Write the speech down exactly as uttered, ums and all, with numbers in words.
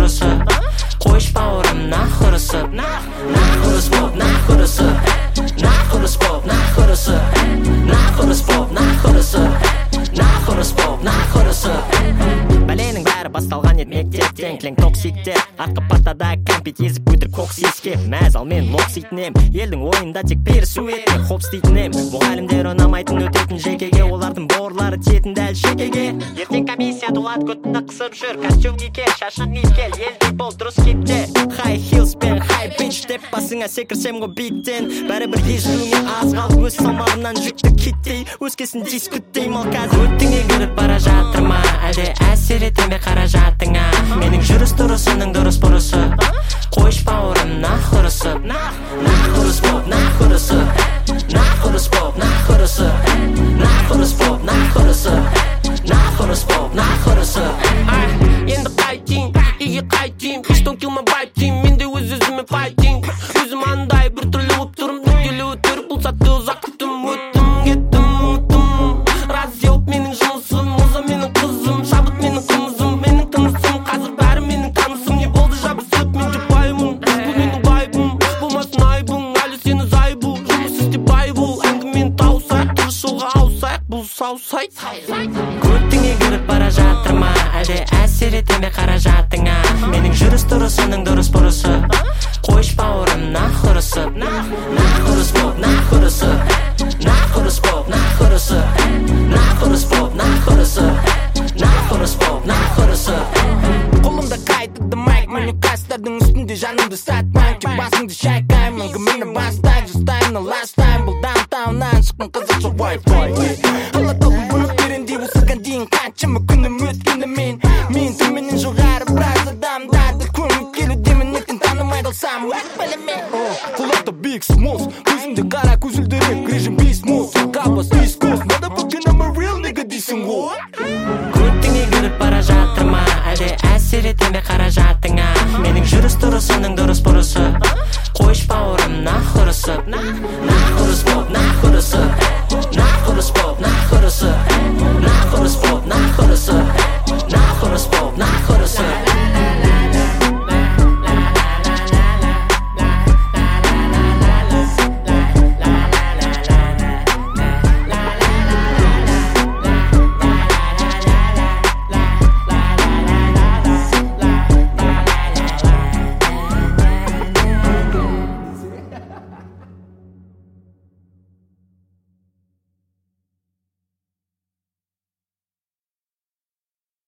бұрысы қойш бауырым нах ұрысы нах ұрыс боп нах ұрысы нах ұрыс боп нах ұрысы нах ұрыс боп нах ұрысы нах ұрыс боп нах ұрысы бәленің бәрі басталған еді мектептен кілең токсиктер артқы партада кәмпит езіп өтірік көк сеске мәз ал мен локситін ем елдің ойында тек перісу еткен хоп істейтін ем мұғалімдер ұнамайтын өтетін жекеге олардың бауырлары тиетін дәл шекеге ертең комиссия толады көтінді қысып жүр костюм кике шашын киіскел елдей бол дұрыс кепте хай хилс пен хай бич деп басыңа секірсем ғой биіктен бәрібір естуіңе аз қалып өз салмағынан жүкті киттей өскесін дискуттей мал қазір өттіңе кіріп бара жатыр ма әлде әсер ете ме қаражатыңа менің жүріс тұрысының дұрыс бұрысы қойш бауырым нах ұрысы нах ұрыс боп нах ұрысы нах ұрыс боп нах ұрысы нах ұрыс боп нах ұрысы нах ұрыс боп нах ұрысы енді қайтейін үйге қайтейін Bitch don't kill my vibe деймін менде өз өзіме fighting өзім андай бір түрлі болып тұрмын нүктелі өтір бұл сәтті ұзақ күттім өттім кеттім ұмыттым разъеб менің жұмысым муза менің қызым шабыт менің қымызым менің тынысым қазір бәрі менің танысым не болды жабысып мен жұпаймын бұл менің вайбым болмасын айбың әлі сені зайбу жұмыс істеп байбыл әңгімені тауысайық дұрыс жолға ауысайық бұл саусайт көттіңе кіріп бара жатыр ма әлде әсер ете ме қаражатыңа менің жүріс тұрысының дұрыс бұрысы қойш бауырым нах ұрысы нах ұрыс боп нах ұрысы нах ұрыс боп нах ұрысы нах ұрыс боп нах ұрысы нах ұрыс боп нах ұрысы қолымда қайтыды майк манюкастардың үстінде жанымды сатпайын кеп басыңды шайқаймын әңгімені бастайын жастайын last time бұл даунтауннан шыққан қазақша вай-фай алатауым бұнық тереңдей осыған дейін қаншама күнім өткенде мен мен төменнен жоғары біраз адамдарды көміп келудемін ертең танымай қалсам құлақта big smalls көзімде қара көзілдірек режим beast mode қабас east coast motherfucking I'm a real nigga дейсің ғой көттіңе кіріп бара жатыр ма әлде әсер ете ме қаражатыңа менің жүріс тұрысының дұрыс бұрысы қойш бауырым нах ұрысы нах ұрыс боп нах ұрысы нах ұрыс боп нах ұрысы нах ұрыс боп нах ұрысы